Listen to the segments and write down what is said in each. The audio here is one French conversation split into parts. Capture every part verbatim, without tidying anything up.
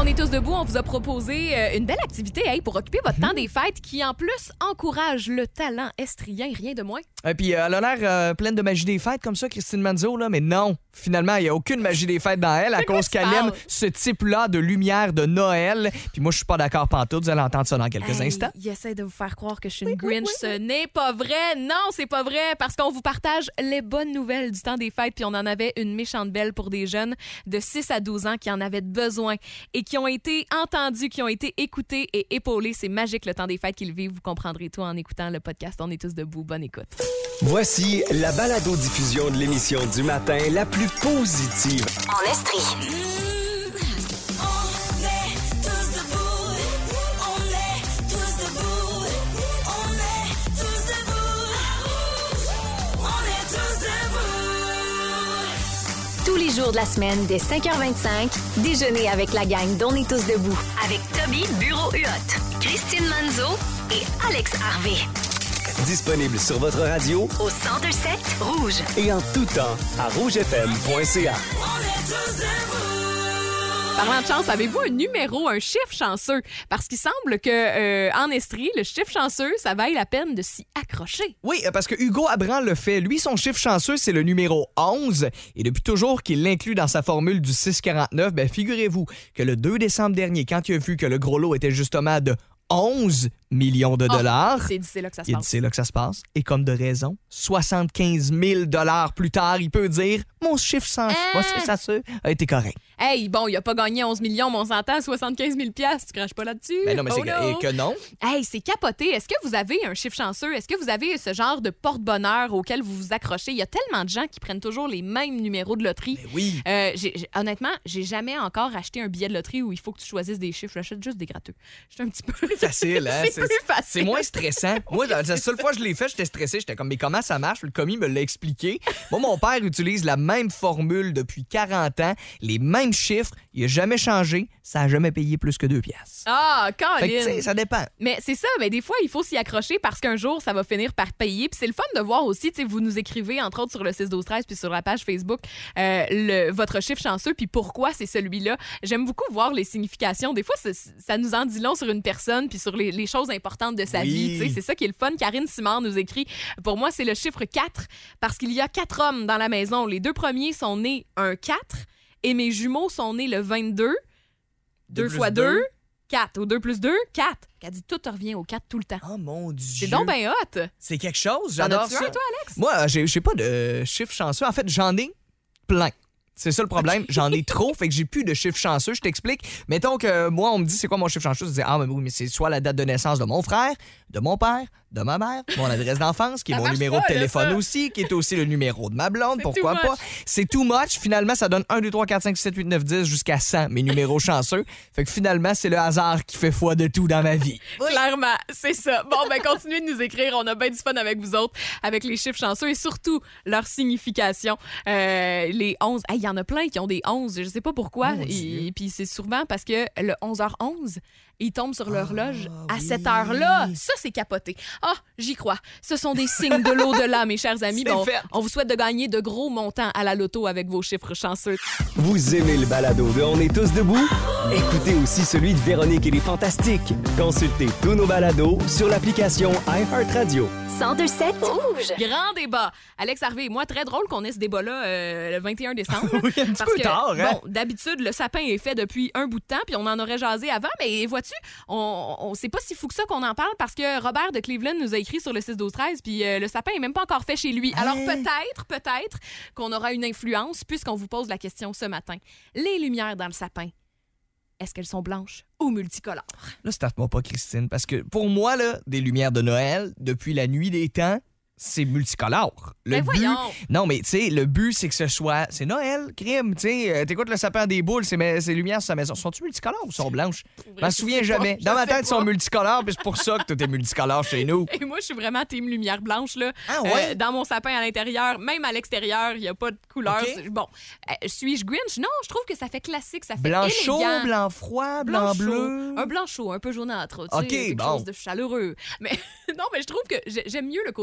On est tous debout, on vous a proposé une belle activité hey, pour occuper votre mmh. temps des fêtes qui, en plus, encourage le talent estrien, rien de moins. Et puis, elle a l'air euh, pleine de magie des fêtes comme ça, Christine Manzo, là, mais non, finalement, il n'y a aucune magie des fêtes dans elle à cause qu'elle aime ce type-là de lumière de Noël. Puis moi, je suis pas d'accord pantoute, vous allez entendre ça dans quelques hey, instants. Il essaie de vous faire croire que je suis une oui, Grinch, oui, oui, oui. Ce n'est pas vrai. Non, c'est pas vrai, parce qu'on vous partage les bonnes nouvelles du temps des fêtes, puis on en avait une méchante belle pour des jeunes de six à douze ans qui en avaient besoin et qui ont été entendus, qui ont été écoutés et épaulés. C'est magique le temps des fêtes qu'ils vivent. Vous comprendrez tout en écoutant le podcast On est tous debout. Bonne écoute. Voici la balado-diffusion de l'émission du matin la plus positive en Estrie. Mmh, on est tous debout. On est tous debout. On est tous debout. On est tous debout. Tous les jours de la semaine, dès cinq heures vingt-cinq, déjeuner avec la gang d'On est tous debout. Avec Toby Bureau-Huot, Christine Manzo et Alex Harvey. Disponible sur votre radio au cent deux sept Rouge et en tout temps à rouge f m point c a. Parlant de chance, avez-vous un numéro, un chiffre chanceux? Parce qu'il semble que euh, en Estrie, le chiffre chanceux, ça vaille la peine de s'y accrocher. Oui, parce que Hugo Abran le fait. Lui, son chiffre chanceux, c'est le numéro onze. Et depuis toujours qu'il l'inclut dans sa formule du six quarante-neuf, ben figurez-vous que le deux décembre dernier, quand il a vu que le gros lot était justement de onze millions de dollars. Oh, c'est d'ici là que ça se il passe. C'est là que ça se passe. Et comme de raison, soixante-quinze mille dollars plus tard, il peut dire « Mon chiffre sans hein? ça, ça a été correct. » Hey, bon, il a pas gagné onze millions, mais on s'entend, soixante-quinze mille piastres, tu craches pas là-dessus? Ben non, mais oh c'est no. que, que non. Hey, c'est capoté. Est-ce que vous avez un chiffre chanceux? Est-ce que vous avez ce genre de porte-bonheur auquel vous vous accrochez? Il y a tellement de gens qui prennent toujours les mêmes numéros de loterie. Ben oui. Euh, j'ai, j'ai, honnêtement, j'ai jamais encore acheté un billet de loterie où il faut que tu choisisses des chiffres. J'achète juste des gratteux. Je suis un petit peu... Plus facile, hein? c'est, c'est plus facile. C'est moins stressant. Moi, oui, la seule fois que je l'ai fait, j'étais stressé. J'étais comme, mais comment ça marche? Le commis me l'a expliqué. Moi, mon père utilise la même formule depuis quarante ans, les mêmes chiffres. Il n'a jamais changé. Ça n'a jamais payé plus que deux piastres. Ah, Colin! Fait que, tu sais, ça dépend. Mais c'est ça, mais des fois, il faut s'y accrocher parce qu'un jour, ça va finir par payer. Puis c'est le fun de voir aussi, tu sais, vous nous écrivez, entre autres, sur le six douze treize puis sur la page Facebook, euh, le, votre chiffre chanceux puis pourquoi c'est celui-là. J'aime beaucoup voir les significations. Des fois, ça nous en dit long sur une personne puis sur les, les choses importantes de sa oui. vie. Tu sais, c'est ça qui est le fun. Karine Simard nous écrit, pour moi, c'est le chiffre quatre parce qu'il y a quatre hommes dans la maison. Les deux premiers sont nés un quatre et mes jumeaux sont nés le vingt-deux. deux fois deux, quatre. Ou deux plus deux, quatre. Elle dit tout revient au quatre tout le temps. Oh mon Dieu. C'est donc bien hot. C'est quelque chose, j'adore ça. T'en as-tu un, toi, Alex? Moi, j'ai, j'ai pas de chiffre chanceux. En fait, j'en ai plein. C'est ça le problème. Okay. J'en ai trop, fait que j'ai plus de chiffre chanceux. Je t'explique. Mettons que moi, on me dit c'est quoi mon chiffre chanceux. Je dis ah, mais oui, mais c'est soit la date de naissance de mon frère, de mon père, de ma mère, mon adresse d'enfance, qui est ça mon numéro pas, de téléphone là, aussi, qui est aussi le numéro de ma blonde. C'est pourquoi pas? C'est too much. Finalement, ça donne un, deux, trois, quatre, cinq, six, sept, huit, neuf, dix jusqu'à cent, mes numéros chanceux. Fait que finalement, c'est le hasard qui fait foi de tout dans ma vie. Oui. Clairement, c'est ça. Bon, ben continuez de nous écrire. On a bien du fun avec vous autres, avec les chiffres chanceux et surtout leur signification. Euh, les onze, il hey, y en a plein qui ont des onze, je sais pas pourquoi. Oh, et puis c'est souvent parce que le onze heures onze, ils tombent sur l'horloge oh, à oui. cette heure-là. Ça, c'est capoté. Ah, oh, j'y crois. Ce sont des signes de l'au-delà, mes chers amis. Bon, on vous souhaite de gagner de gros montants à la loto avec vos chiffres chanceux. Vous aimez le balado de On est tous debout? Écoutez aussi celui de Véronique et les Fantastiques. Consultez tous nos balados sur l'application iHeartRadio. cent deux sept Rouge. Grand débat. Alex Harvey, moi, très drôle qu'on ait ce débat-là euh, le vingt et un décembre. Oui, un petit parce peu que, tard, hein? Bon, d'habitude, le sapin est fait depuis un bout de temps, puis on en aurait jasé avant, mais vois-tu, on, on c'est pas si fou que ça qu'on en parle parce que Robert de Cleveland nous a écrit sur le six douze treize, puis euh, le sapin est même pas encore fait chez lui. Alors hey. peut-être, peut-être qu'on aura une influence puisqu'on vous pose la question ce matin. Les lumières dans le sapin, est-ce qu'elles sont blanches ou multicolores? Là, starte-moi pas, Christine, parce que pour moi, là, des lumières de Noël, depuis la nuit des temps, c'est multicolore. Le mais but... voyons! Non, mais tu sais, le but, c'est que ce soit... C'est Noël, crime, tu sais. Euh, t'écoutes le sapin des boules, ces, ces lumières sur sa maison. Sont-tu multicolores ou sont blanches? Je m'en souviens jamais. Dans ma tête, ils sont multicolores, puis c'est pour ça que tout est multicolore chez nous. Et moi, je suis vraiment team lumière blanche, là. Ah ouais? Euh, dans mon sapin à l'intérieur, même à l'extérieur, il n'y a pas de couleur. Okay. Bon, euh, suis-je Grinch? Non, je trouve que ça fait classique, ça fait blanc élégant. Chaud, blanc froid, blanc, blanc bleu. Chaud. Un blanc chaud, un peu jaunâtre. Tu OK, sais, quelque bon. chose de chaleureux. Mais non, mais je trouve que j'aime mieux le côté classique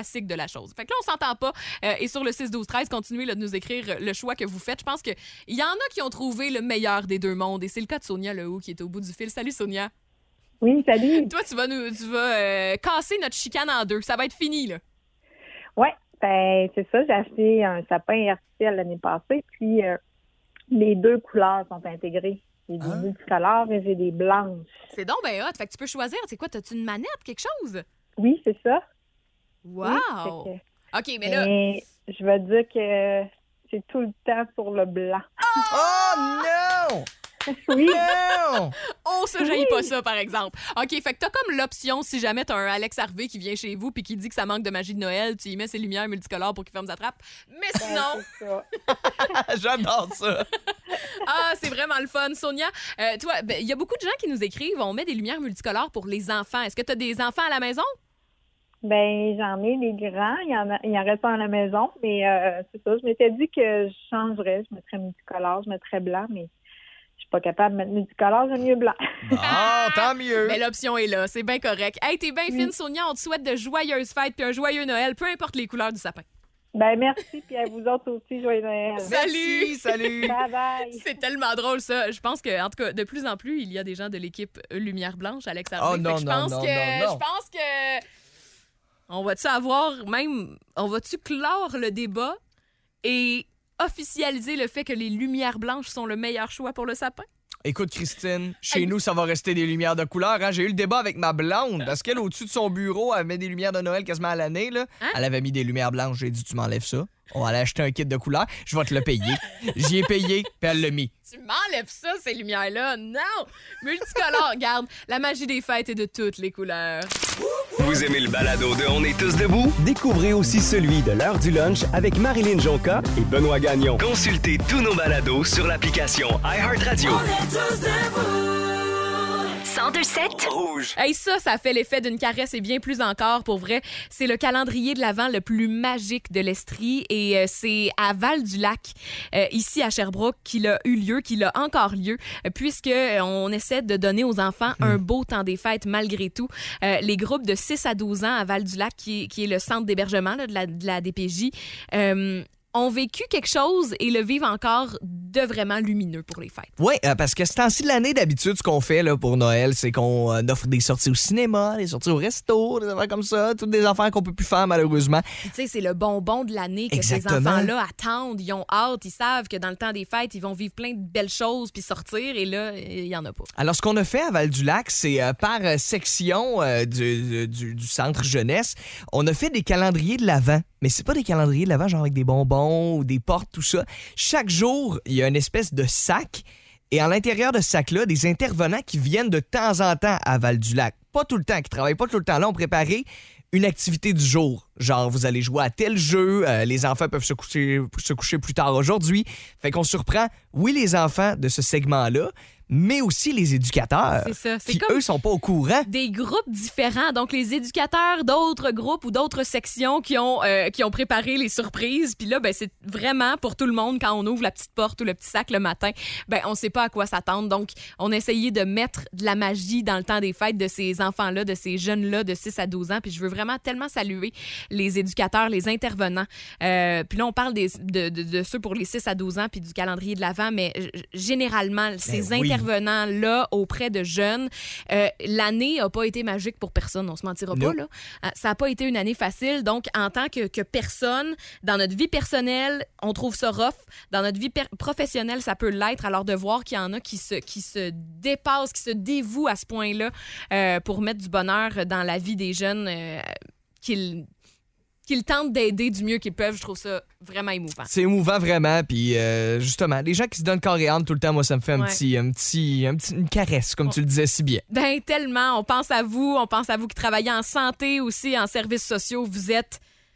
classique de la chose. Fait que là, on s'entend pas. Euh, et sur le six douze treize, continuez là, de nous écrire le choix que vous faites. Je pense qu'il y en a qui ont trouvé le meilleur des deux mondes. Et c'est le cas de Sonia Lehoux qui est au bout du fil. Salut, Sonia. Oui, salut. Toi, tu vas, nous, tu vas euh, casser notre chicane en deux. Ça va être fini, là. Oui, ben, c'est ça. J'ai acheté un sapin artificiel l'année passée, puis euh, les deux couleurs sont intégrées. J'ai des Hein? multicolores et j'ai des blanches. C'est donc ben hot. Fait que tu peux choisir. C'est quoi? T'as-tu une manette, quelque chose? Oui, c'est ça. Wow! Oui, fait que- OK, mais là... Mais je vais dire que c'est tout le temps sur le blanc. Oh non! Oui. Non! Oh, ça, j'haïs pas ça, par exemple. OK, fait que t'as comme l'option, si jamais t'as un Alex Harvey qui vient chez vous puis qui dit que ça manque de magie de Noël, tu y mets ses lumières multicolores pour qu'il ferme sa trappe. Mais sinon... Ben, c'est ça. J'adore ça. Ah, c'est vraiment le fun. Sonia, euh, toi, il ben, y a beaucoup de gens qui nous écrivent, on met des lumières multicolores pour les enfants. Est-ce que t'as des enfants à la maison? Ben, j'en ai des grands. Il y en, a, il en reste un à la maison, mais euh, c'est ça. Je m'étais dit que je changerais. Je mettrais multicolore, je mettrais blanc, mais je suis pas capable de mettre multicolore, j'aime mieux blanc. Bon, tant mieux. Mais l'option est là, c'est bien correct. Hey, t'es bien fine, Sonia. On te souhaite de joyeuses fêtes puis un joyeux Noël, peu importe les couleurs du sapin. Ben, merci, puis à vous autres aussi, joyeux Noël. Salut! Merci, salut! Bye bye. C'est tellement drôle, ça. Je pense que, en tout cas, de plus en plus, il y a des gens de l'équipe Lumière Blanche, Alex Harvey. Oh Fait que non, je non, pense non, que, non, non. Je pense que. On va-tu avoir même. On va-tu clore le débat et officialiser le fait que les lumières blanches sont le meilleur choix pour le sapin? Écoute, Christine, chez Hey. nous, ça va rester des lumières de couleur. Hein? J'ai eu le débat avec ma blonde parce qu'elle, au-dessus de son bureau, elle met des lumières de Noël quasiment à l'année. Là. Hein? Elle avait mis des lumières blanches. J'ai dit, tu m'enlèves ça. On allait acheter un kit de couleurs. Je vais te le payer. J'y ai payé, puis elle l'a mis. Tu m'enlèves ça, ces lumières-là? Non! Multicolore, regarde, la magie des fêtes est de toutes les couleurs. Vous aimez le balado de On est tous debout? Découvrez aussi celui de l'heure du lunch avec Marilyn Jonca et Benoît Gagnon. Consultez tous nos balados sur l'application iHeartRadio. On est tous debout. cent deux sept. Rouge. Hey, ça, ça fait l'effet d'une caresse et bien plus encore, pour vrai. C'est le calendrier de l'Avent le plus magique de l'Estrie et euh, c'est à Val-du-Lac, euh, ici à Sherbrooke, qu'il a eu lieu, qu'il a encore lieu, euh, puisque euh, on essaie de donner aux enfants un beau temps des fêtes malgré tout. Euh, les groupes de six à douze ans à Val-du-Lac, qui, qui est le centre d'hébergement là, de, la, de la D P J, euh, ont vécu quelque chose et le vivent encore de vraiment lumineux pour les fêtes. Oui, euh, parce que ce temps-ci de l'année, d'habitude, ce qu'on fait là, pour Noël, c'est qu'on euh, offre des sorties au cinéma, des sorties au resto, des affaires comme ça, toutes des affaires qu'on peut plus faire malheureusement. Puis, tu sais, c'est le bonbon de l'année que Exactement. ces enfants-là attendent. Ils ont hâte. Ils savent que dans le temps des fêtes, ils vont vivre plein de belles choses puis sortir. Et là, il n'y en a pas. Alors, ce qu'on a fait à Val-du-Lac, c'est euh, par euh, section euh, du, du, du centre jeunesse, on a fait des calendriers de l'Avent. Mais c'est pas des calendriers de l'Avent, genre avec des bonbons ou des portes, tout ça. Chaque jour, il y a une espèce de sac. Et à l'intérieur de ce sac-là, des intervenants qui viennent de temps en temps à Val-du-Lac. Pas tout le temps, qui travaillent pas tout le temps là, ont préparé une activité du jour. Genre, vous allez jouer à tel jeu, euh, les enfants peuvent se coucher, se coucher plus tard aujourd'hui. Fait qu'on surprend, oui, les enfants de ce segment-là, mais aussi les éducateurs. C'est ça. C'est Qui, comme eux, sont pas au courant. des groupes différents. Donc, les éducateurs d'autres groupes ou d'autres sections qui ont, euh, qui ont préparé les surprises. Puis là, ben, c'est vraiment pour tout le monde quand on ouvre la petite porte ou le petit sac le matin. Ben, on sait pas à quoi s'attendre. Donc, on a essayé de mettre de la magie dans le temps des fêtes de ces enfants-là, de ces jeunes-là de six à douze ans. Puis je veux vraiment tellement saluer les éducateurs, les intervenants. Euh, puis là, on parle des, de, de, de ceux pour les six à douze ans puis du calendrier de l'Avent, mais g- généralement, ces oui. intervenants-là auprès de jeunes, euh, l'année n'a pas été magique pour personne, on se mentira Non. pas, là. Euh, ça n'a pas été une année facile. Donc, en tant que, que personne, dans notre vie personnelle, on trouve ça rough. Dans notre vie per- professionnelle, ça peut l'être. Alors, de voir qu'il y en a qui se, qui se dépassent, qui se dévouent à ce point-là euh, pour mettre du bonheur dans la vie des jeunes, euh, qu'ils qu'ils tentent d'aider du mieux qu'ils peuvent, je trouve ça vraiment émouvant. C'est émouvant vraiment, puis euh, justement, les gens qui se donnent corps et âme tout le temps, moi ça me fait un Ouais. petit, un petit, un petit, une caresse, comme tu le disais si bien. Ben tellement, on pense à vous, on pense à vous qui travaillez en santé aussi, en services sociaux, vous êtes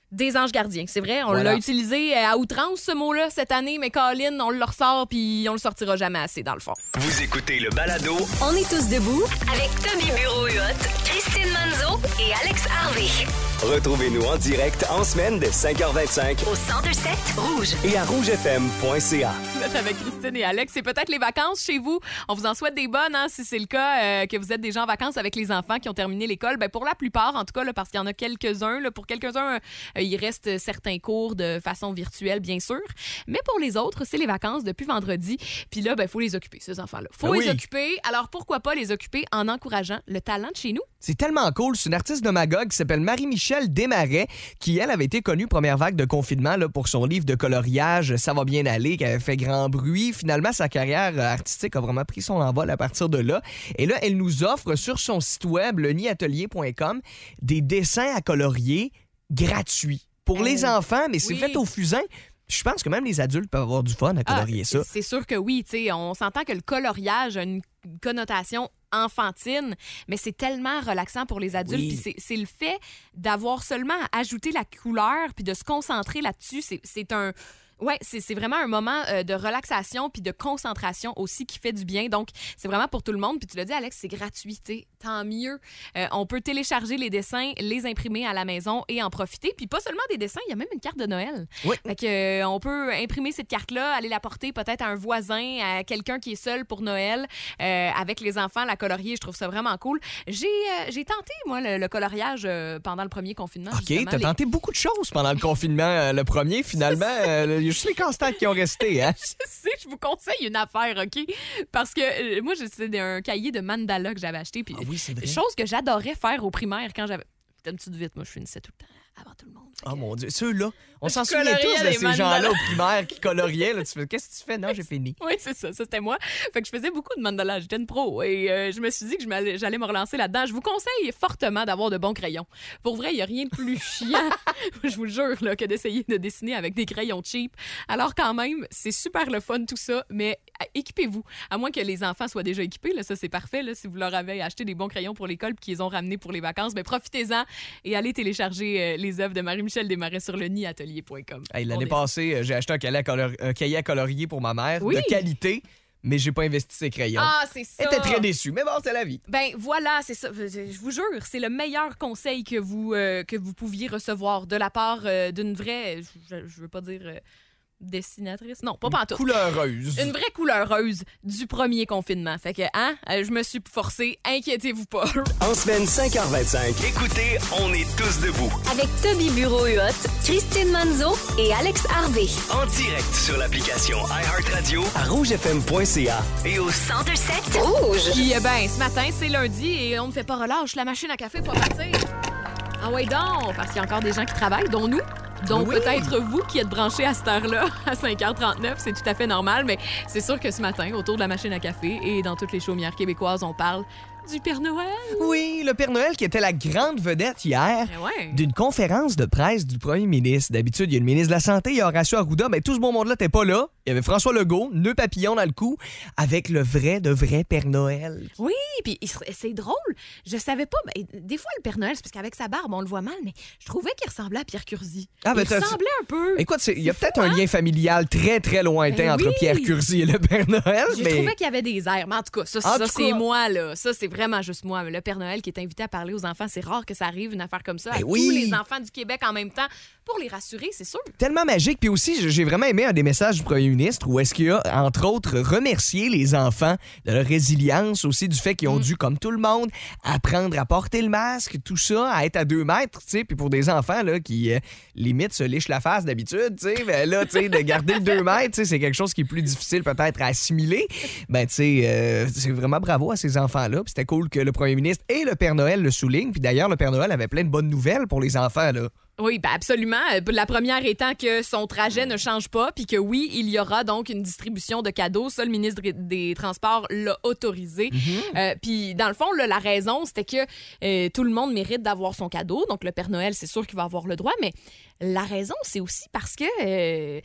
des anges gardiens. C'est vrai, on Voilà. l'a utilisé à outrance, ce mot-là, cette année, mais Colin, on le ressort puis on le sortira jamais assez, dans le fond. Vous écoutez le balado On est tous debout avec Tommy Bureau-Huot, Christine Manzo et Alex Harvey. Retrouvez-nous en direct en semaine dès cinq heures vingt-cinq Au cent deux sept Rouge. et à rouge f m point c a. Vous êtes avec Christine et Alex. C'est peut-être les vacances chez vous. On vous en souhaite des bonnes, hein, si c'est le cas, euh, que vous êtes déjà en vacances avec les enfants qui ont terminé l'école. Ben, pour la plupart, en tout cas, là, parce qu'il y en a quelques-uns. Là, pour quelques-uns, euh, il reste certains cours de façon virtuelle, bien sûr. Mais pour les autres, c'est les vacances depuis vendredi. Puis là, il ben, faut les occuper, ces enfants-là. faut Ben les oui. occuper. Alors, pourquoi pas les occuper en encourageant le talent de chez nous? C'est tellement cool. C'est une artiste de Magog qui s'appelle Marie-Michel Desmarais, qui, elle, avait été connue première vague de confinement là, pour son livre de coloriage « Ça va bien aller », qui avait fait grand bruit. Finalement, sa carrière euh, artistique a vraiment pris son envol à partir de là. Et là, elle nous offre sur son site web, le nid atelier point com, des dessins à colorier gratuits pour les enfants, mais c'est oui. fait au fusain. Je pense que même les adultes peuvent avoir du fun à colorier Ah, ça. C'est sûr que oui. tu sais, on s'entend que le coloriage a une connotation enfantine, mais c'est tellement relaxant pour les adultes. Oui. Puis c'est, c'est le fait d'avoir seulement à ajouter la couleur puis de se concentrer là-dessus. C'est, c'est un... Ouais, c'est, c'est vraiment un moment euh, de relaxation puis de concentration aussi qui fait du bien. Donc, c'est vraiment pour tout le monde. Puis tu l'as dit, Alex, c'est gratuit. t'sais. Tant mieux. Euh, on peut télécharger les dessins, les imprimer à la maison et en profiter. Puis pas seulement des dessins, il y a même une carte de Noël. Oui. Fait que, euh, on peut imprimer cette carte-là, aller la porter peut-être à un voisin, à quelqu'un qui est seul pour Noël, euh, avec les enfants, la colorier. Je trouve ça vraiment cool. J'ai, euh, j'ai tenté, moi, le, le coloriage euh, pendant le premier confinement. OK, justement. t'as Les- tenté beaucoup de choses pendant le confinement, euh, le premier. Finalement, euh, il y a juste les casse-têtes qui ont resté. Hein? Je sais, je vous conseille une affaire, OK? Parce que euh, moi, je- c'est un cahier de mandala que j'avais acheté. Puis, Ah oui, c'est vrai. chose que j'adorais faire au primaire quand j'avais. J'étais une petite vite, moi, je finissais tout le temps avant tout le monde. Fait Oh que- mon Dieu, ceux-là, on Je s'en souvient coloriais tous de des ces mandalas. gens-là au primaire qui coloriaient. Là. Tu fais, qu'est-ce que tu fais? Non, j'ai fini. Oui, c'est ça. Ça, c'était moi. Fait que je faisais beaucoup de mandalas. J'étais une pro. Et euh, je me suis dit que je m'allais- j'allais me relancer là-dedans. Je vous conseille fortement d'avoir de bons crayons. Pour vrai, il n'y a rien de plus chiant, je vous le jure, là, que d'essayer de dessiner avec des crayons cheap. Alors, quand même, c'est super le fun, tout ça. Mais euh, équipez-vous. À moins que les enfants soient déjà équipés. Là, ça, c'est parfait. Là, si vous leur avez acheté des bons crayons pour l'école puis qu'ils les ont ramenés pour les vacances, ben, profitez-en et allez télécharger euh, les œuvres de Marie-Michel Desmarais sur le nid atelier point com. Hey, On l'année descend. passée, euh, j'ai acheté un cahier, à color- un cahier à colorier pour ma mère Oui. de qualité, mais j'ai pas investi ses crayons. Ah, c'est ça. Elle était très déçue, mais bon, c'est la vie. Ben voilà, c'est ça. Je je vous jure, c'est le meilleur conseil que vous, euh, que vous pouviez recevoir de la part euh, d'une vraie, je, je veux pas dire euh, dessinatrice, non, pas pantoute. Couleureuse. Une vraie couleureuse du premier confinement. Fait que, hein, euh, je me suis forcée, inquiétez-vous pas. En semaine cinq heures vingt-cinq, écoutez, on est tous debout. Avec Tommy Bureau-Huot, Christine Manzo et Alex Harvey. En direct sur l'application iHeartRadio, à rouge f m point c a et au cent deux sept Rouge. Puis, eh ben, ce matin, c'est lundi et on ne fait pas relâche. La machine à café, faut partir. Ah ouais donc, parce qu'il y a encore des gens qui travaillent, dont nous. Donc, Oui. peut-être vous qui êtes branchés à cette heure-là, à cinq heures trente-neuf, c'est tout à fait normal, mais c'est sûr que ce matin, autour de la machine à café et dans toutes les chaumières québécoises, on parle du Père Noël. Oui, le Père Noël qui était la grande vedette hier Eh ouais. d'une conférence de presse du premier ministre. D'habitude, il y a le ministre de la Santé, il y a Horacio Arruda, mais tout ce beau monde-là n'était pas là. Il y avait François Legault, nœud papillon dans le cou, avec le vrai de vrai Père Noël. Oui, puis il- c'est drôle. Je savais pas. Mais des fois, le Père Noël, c'est parce qu'avec sa barbe, on le voit mal, mais je trouvais qu'il ressemblait à Pierre Curzi. Ah, ben, il t'as- ressemblait un peu. Écoute, c'est- il y a C'est peut-être fou, un hein? lien familial très, très lointain Ben entre oui. Pierre Curzi et le Père Noël, Je mais... trouvais qu'il y avait des airs. Mais en tout cas, ça, En ça tout c'est cas- moi, là. Ça, c'est vraiment juste moi. Le Père Noël qui est invité à parler aux enfants, c'est rare que ça arrive, une affaire comme ça. Ben à oui. tous les enfants du Québec en même temps, pour les rassurer, c'est sûr. Tellement magique. Puis aussi, j'ai vraiment aimé un des messages du premier ministre où est-ce qu'il a, entre autres, remercié les enfants de leur résilience, aussi du fait qu'ils ont Mm. dû, comme tout le monde, apprendre à porter le masque, tout ça, à être à deux mètres, tu sais. Puis pour des enfants, là, qui, euh, limite, se lichent la face d'habitude, tu sais, ben là, tu sais, de garder le deux mètres, tu sais, c'est quelque chose qui est plus difficile peut-être à assimiler. Ben, tu sais, euh, c'est vraiment bravo à ces enfants-là. Puis c'était cool que le premier ministre et le Père Noël le soulignent. Puis d'ailleurs, le Père Noël avait plein de bonnes nouvelles pour les enfants, là. Oui, ben absolument. Euh, La première étant que son trajet ne change pas, puis que oui, il y aura donc une distribution de cadeaux. Ça, le ministre des Transports l'a autorisé. Euh, puis dans le fond, là, la raison, c'était que euh, tout le monde mérite d'avoir son cadeau. Donc le Père Noël, c'est sûr qu'il va avoir le droit, mais la raison, c'est aussi parce que... euh,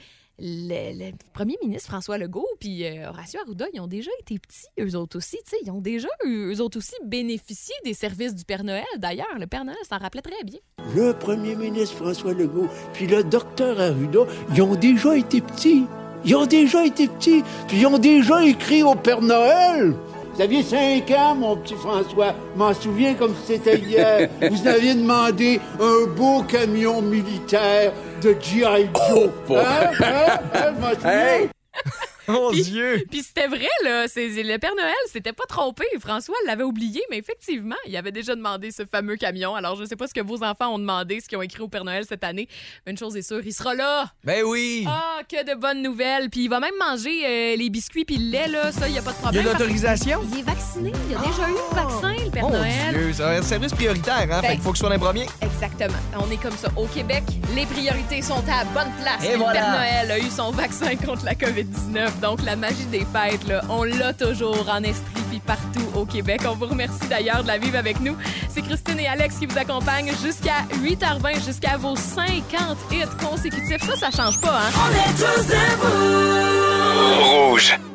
le, le premier ministre François Legault puis euh, Horacio Arruda, ils ont déjà été petits, eux autres aussi. Tu sais, ils ont déjà, eux autres aussi, bénéficié des services du Père Noël. D'ailleurs, le Père Noël s'en rappelait très bien. Le premier ministre François Legault puis le docteur Arruda, ils ont déjà été petits. Ils ont déjà été petits, puis ils ont déjà écrit au Père Noël. Vous aviez cinq ans, mon petit François. Je m'en souviens comme si c'était hier. Vous aviez demandé un beau camion militaire de G I. Joe. Oh, hein? Hein? Hein? Je m'en souviens. Hey! Mon Puis- Dieu! Puis c'était vrai, là. C'est, le Père Noël s'était pas trompé. François l'avait oublié, mais effectivement, il avait déjà demandé ce fameux camion. Alors, je sais pas ce que vos enfants ont demandé, ce qu'ils ont écrit au Père Noël cette année. Mais une chose est sûre, il sera là. Ben oui! Ah, que de bonnes nouvelles. Puis il va même manger euh, les biscuits puis le lait, là. Ça, il y a pas de Il y a problème. parce l'autorisation? qu'il est vacciné. Il a déjà eu le vaccin, le Père Mon Noël. Dieu, c'est un service prioritaire, hein? Ben- Fait qu'il faut que ce soit dans les premiers. Exactement. On est comme ça. Au Québec, les priorités sont à la bonne place. Et Puis voilà. Le Père Noël a eu son vaccin contre la covid dix-neuf. Donc, la magie des fêtes, là, on l'a toujours en Estrie puis partout au Québec. On vous remercie d'ailleurs de la vivre avec nous. C'est Christine et Alex qui vous accompagnent jusqu'à huit heures vingt, jusqu'à vos cinquante hits consécutifs. Ça, ça change pas, hein? On est tous debout. Rouge.